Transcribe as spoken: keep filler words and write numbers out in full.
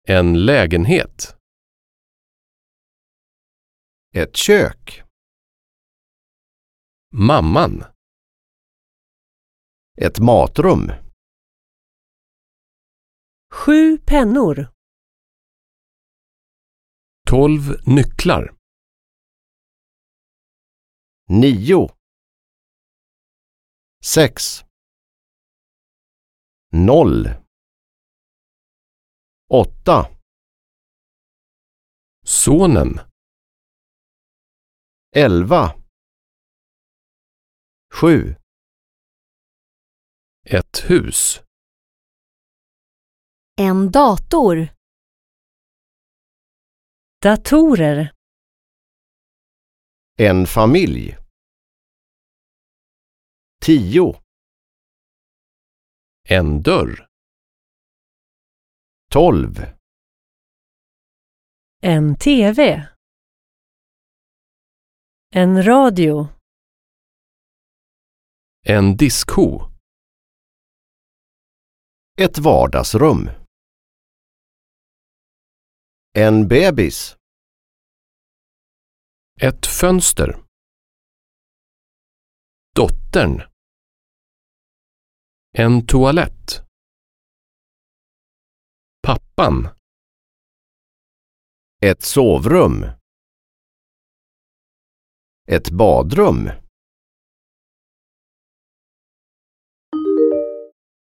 En lägenhet. Ett kök. Mamman. Ett matrum. Sju pennor. Tolv nycklar. Nio. Sex. Noll. Åtta. Sonen. Elva. Sju. Ett hus. En dator. Datorer. En familj. Tio. En dörr. Tolv. En tv. En radio. En diskho. Ett vardagsrum. En bebis. Ett fönster. Dottern. En toalett. Pappan. Ett sovrum. Ett badrum.